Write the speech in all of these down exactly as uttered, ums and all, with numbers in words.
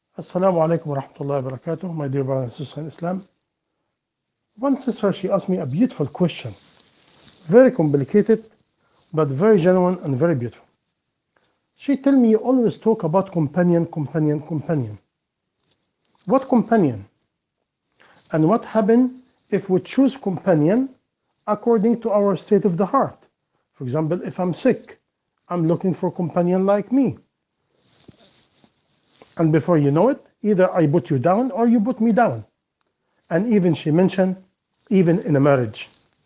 Assalamu alaikum wa rahmatullahi wa barakatuh, my dear brothers and sisters in Islam. One sister, she asked me a beautiful question, very complicated, but very genuine and very beautiful. She told me, you always talk about companion, companion, companion. What companion? And what happens if we choose companion according to our state of the heart? For example, if I'm sick, I'm looking for a companion like me. And before you know it, either I put you down or you put me down. And even she mentioned, even in a marriage.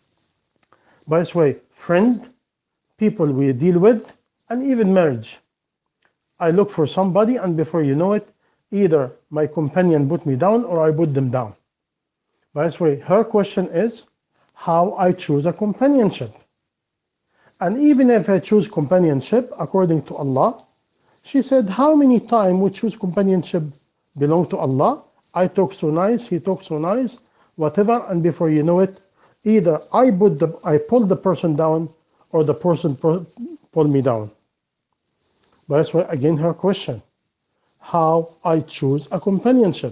By this way, friend, people we deal with, and even marriage. I look for somebody, and before you know it, either my companion put me down or I put them down. By this way, her question is how I choose a companionship. And even if I choose companionship according to Allah, she said, how many times we choose companionship belong to Allah? I talk so nice, he talks so nice, whatever, and before you know it, either I put the I pull the person down or the person pull me down. But that's why again her question, how I choose a companionship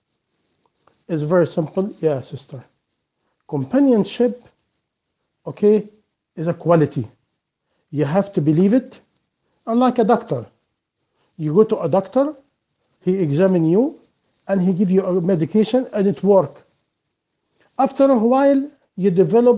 is very simple. Yeah, sister. Companionship, okay, is a quality. You have to believe it. Unlike a doctor, you go to a doctor, he examine you, and he give you a medication, and it work. After a while, you develop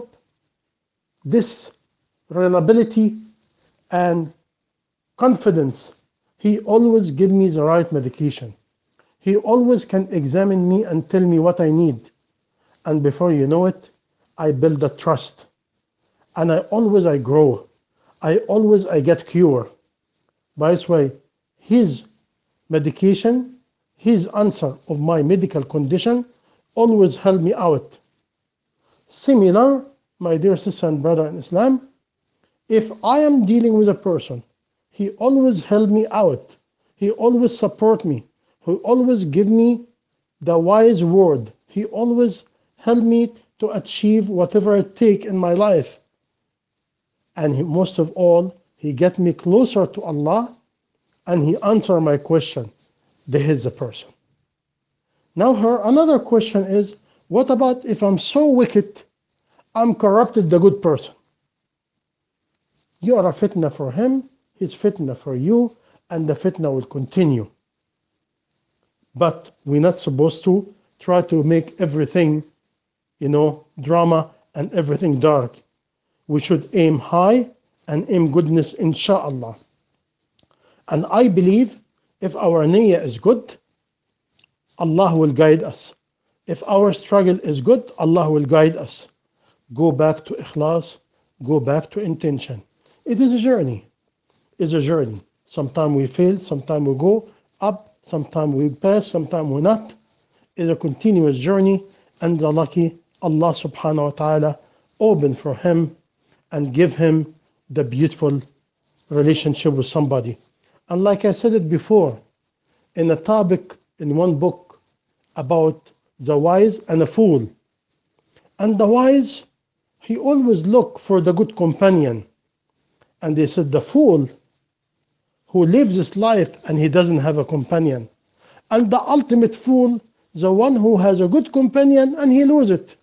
this reliability and confidence. He always give me the right medication. He always can examine me and tell me what I need. And before you know it, I build a trust. And I always I grow. I always I get cure. By this way, his medication, his answer of my medical condition always help me out. Similar, my dear sister and brother in Islam, if I am dealing with a person, he always help me out. He always support me. He always give me the wise word. He always help me to achieve whatever I take in my life. And he, most of all, he get me closer to Allah, and he answer my question. There is a person. Now her another question is, what about if I'm so wicked, I'm corrupted the good person? You are a fitna for him, he's fitna for you, and the fitna will continue. But we're not supposed to try to make everything, you know, drama and everything dark. We should aim high and aim goodness, inshallah. And I believe if our niyyah is good, Allah will guide us. If our struggle is good, Allah will guide us. Go back to ikhlas, go back to intention. It is a journey. It's a journey. Sometimes we fail, sometimes we go up, sometimes we pass, sometimes we not. It's a continuous journey, and the lucky Allah subhanahu wa ta'ala open for him and give him the beautiful relationship with somebody. And like I said it before, in a topic in one book about the wise and the fool. And the wise, he always look for the good companion. And they said the fool who lives his life and he doesn't have a companion. And the ultimate fool, the one who has a good companion and he loses it.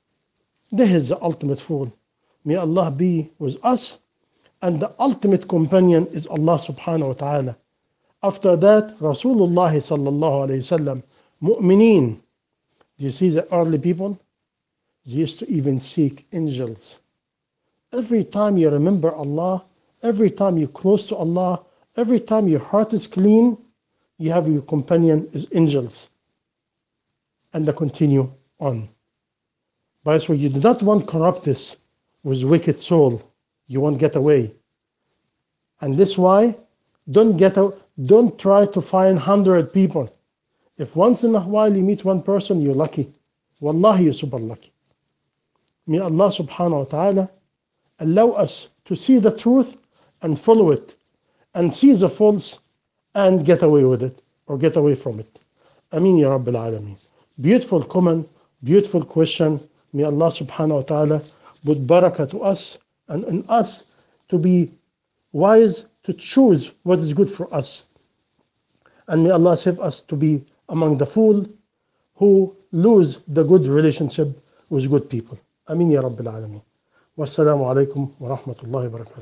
This is the ultimate fool. May Allah be with us. And the ultimate companion is Allah subhanahu wa ta'ala. After that, Rasulullah sallallahu alayhi wasallam, mu'mineen. Do you see the early people? They used to even seek angels. Every time you remember Allah, every time you're close to Allah, every time your heart is clean, you have your companion is angels. And they continue on. By this way, you do not want corruptness with wicked soul. You won't get away. And this why, don't get out, don't try to find hundred people. If once in a while you meet one person, you're lucky. Wallahi, you're super lucky. May Allah subhanahu wa ta'ala allow us to see the truth and follow it, and see the false and get away with it, or get away from it. Ameen ya Rabbil Alameen. Beautiful comment, beautiful question. May Allah subhanahu wa ta'ala put barakah to us and in us to be wise to choose what is good for us. And may Allah save us to be among the fool who lose the good relationship with good people. Amin ya Rabbil Alameen. Wassalamu alaikum wa rahmatullahi wa barakatuh.